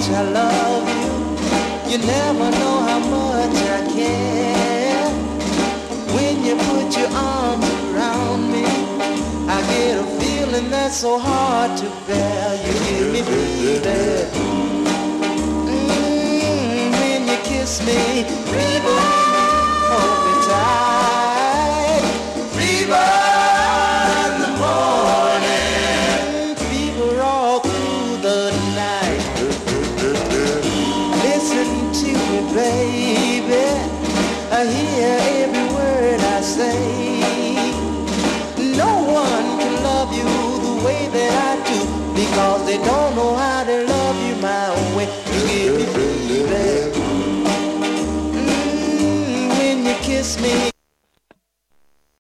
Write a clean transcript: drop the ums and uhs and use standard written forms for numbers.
much I love you. You never know how much I care. When you put your arms around me, I get a feeling that's so hard to bear. You give me fever. When you kiss me, fever. Hold me tight. Fever in the morning. Fever all through the night. Listen to me, baby. I hear every word I say. No one can love you the way that I do, because they don't know how to love you my way. You give me fever. When you kiss me.